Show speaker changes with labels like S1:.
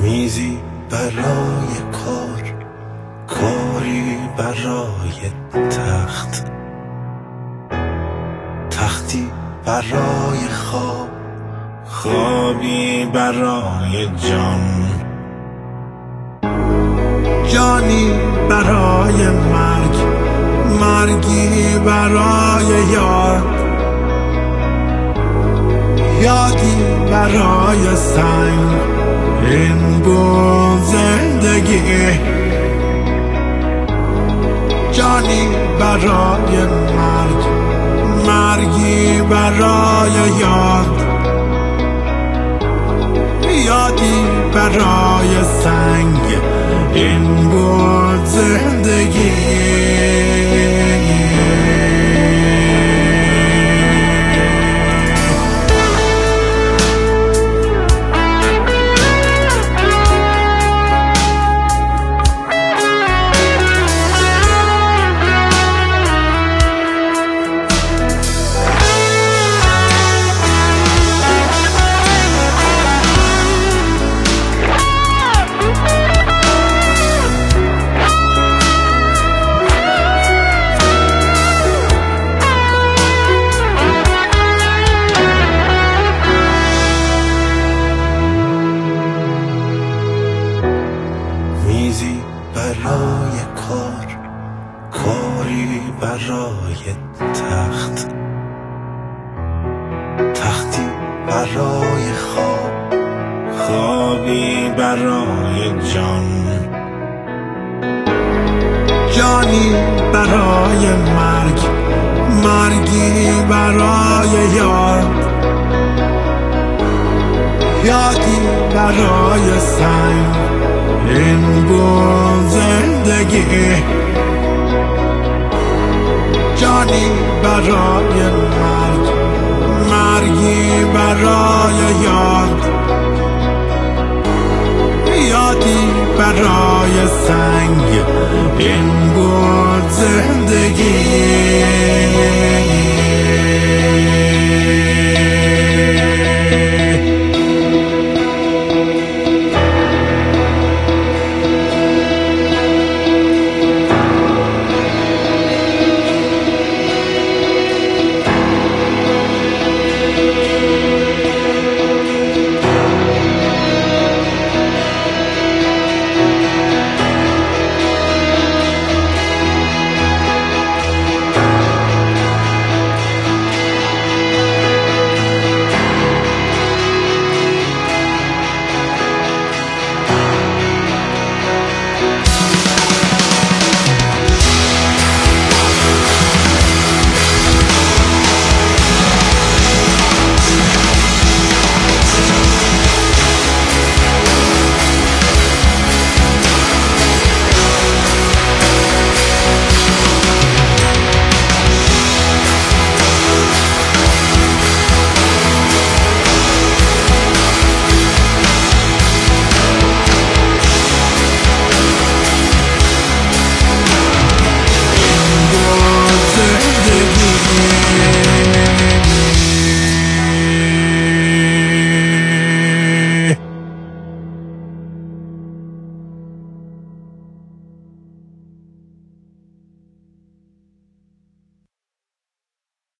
S1: میزی برای کار، کاری برای تخت، تختی برای خواب، خوابی برای جان، جانی برای مرگ، مرگی برای یاد، یادی برای سنگ. این بود زندگی، جانی برای مرگ، مرگی برای یاد، یادی برای سنگ. این بود زندگی. میزی برای کار، کاری برای تخت، تختی برای خواب، خوابی برای جان، جانی برای مرگ، مرگی برای یاد، یادی برای سنگ. این بود زندگی، جانی برای مرگ، مرگی برای یاد، یادی برای سنگ. این بود زندگی.